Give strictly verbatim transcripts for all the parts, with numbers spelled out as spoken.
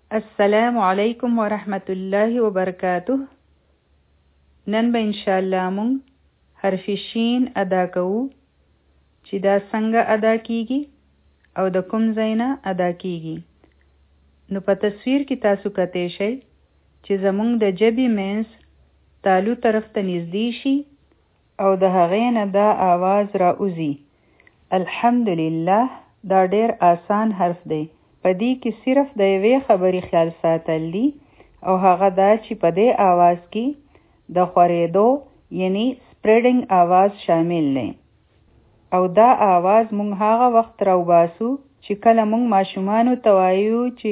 السلام علیکم ورحمت الله وبرکاته. نن به انشاءالله مونږ حرف شین ادا کوو چې دا څنګه ادا کیږي او د کوم ځای نه ادا کیږي. نو په تصویر کې تاسو کتئ شئ چې زمونږ د ژبې منځ تالو طرف ته نږدې شي او د هغې نه دا آواز راوځي. الحمدلله دا ډیر آسان حرف دی. په دې کې صرف د یوې خبرې خیال ساتل دي او هغه دا چې په دې آواز کې د خورېدو یعنی سپریډنګ آواز شامل دی. او دا آواز مونږ هغه وخت راوباسو چې کله مونږ ماشومانو ته وایو چې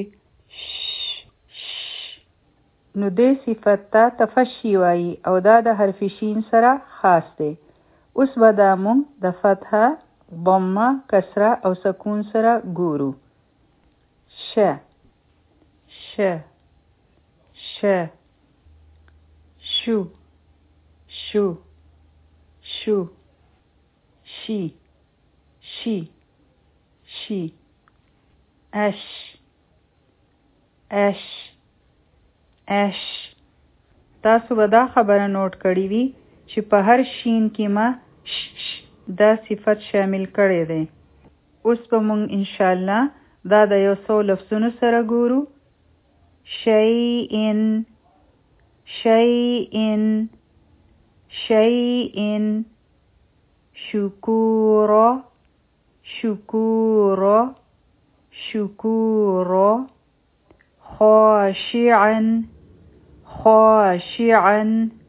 نو دې صفت ته تفشي وایي او دا د حرف شین سره خاص دی. اوس به دا مونږ د فتحه، ضمه، کسره او سکون سره ګورو. ش ش ش شو شو شو شي شي شي اش اش اش. تاسو به دا خبره نوٹ کړی وي چې په هر شین کې ما ش ش دا صفت شامل کړی دی. اوس به مونږ انشاءالله دا د یو څو لفظونو سره ګورو. شیئن شیئن شیئن شکورا شکورا شکورا خاشعا خاشعا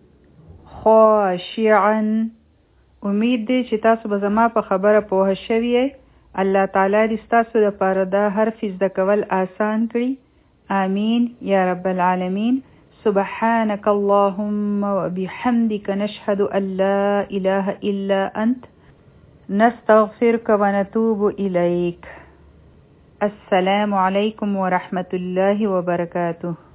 خاشعا. امید دی چې تاسو به زما په خبره پوه شوي یئ. الله تعالی دې ستاسو لپاره دا حرف زده کول آسان کړي. آمین یا رب العالمین. سبحانك اللهم وبحمدك نشهد أن لا إله إلا أنت نستغفرك ونتوب إليك. السلام عليكم ورحمة الله وبركاته.